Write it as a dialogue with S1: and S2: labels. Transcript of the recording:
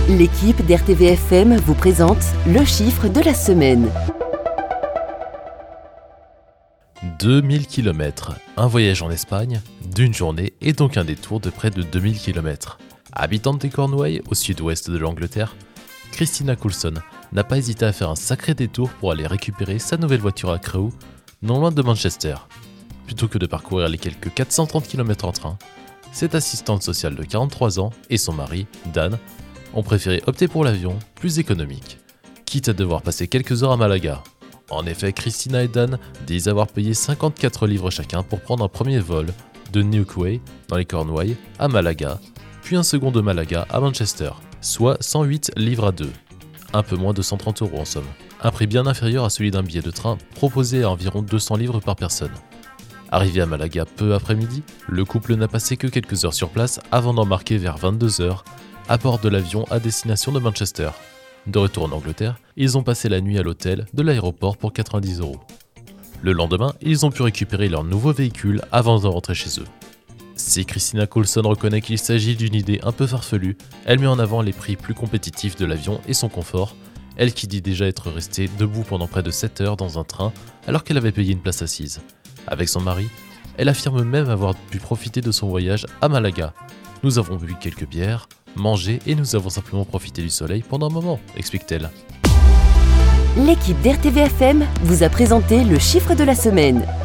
S1: L'équipe d'RTVFM vous présente le chiffre de la semaine.
S2: 2000 km, un voyage en Espagne, d'une journée et donc un détour de près de 2000 km. Habitante des Cornouailles, au sud-ouest de l'Angleterre, Christina Coulson n'a pas hésité à faire un sacré détour pour aller récupérer sa nouvelle voiture à Crewe, non loin de Manchester. Plutôt que de parcourir les quelques 430 km en train, cette assistante sociale de 43 ans et son mari, Dan, ont préféré opter pour l'avion, plus économique, quitte à devoir passer quelques heures à Malaga. En effet, Christina et Dan disent avoir payé 54 livres chacun pour prendre un premier vol de Newquay, dans les Cornouailles, à Malaga, puis un second de Malaga à Manchester, soit 108 livres à deux, un peu moins de 130 € en somme. Un prix bien inférieur à celui d'un billet de train proposé à environ 200 livres par personne. Arrivé à Malaga peu après-midi, le couple n'a passé que quelques heures sur place avant d'embarquer vers 22 h à bord de l'avion à destination de Manchester. De retour en Angleterre, ils ont passé la nuit à l'hôtel de l'aéroport pour 90 €. Le lendemain, ils ont pu récupérer leur nouveau véhicule avant de rentrer chez eux. Si Christina Coulson reconnaît qu'il s'agit d'une idée un peu farfelue, elle met en avant les prix plus compétitifs de l'avion et son confort, elle qui dit déjà être restée debout pendant près de 7 heures dans un train alors qu'elle avait payé une place assise. Avec son mari, elle affirme même avoir pu profiter de son voyage à Malaga. Nous avons bu quelques bières, mangé et nous avons simplement profité du soleil pendant un moment, explique-t-elle.
S1: L'équipe d'RTVFM vous a présenté le chiffre de la semaine.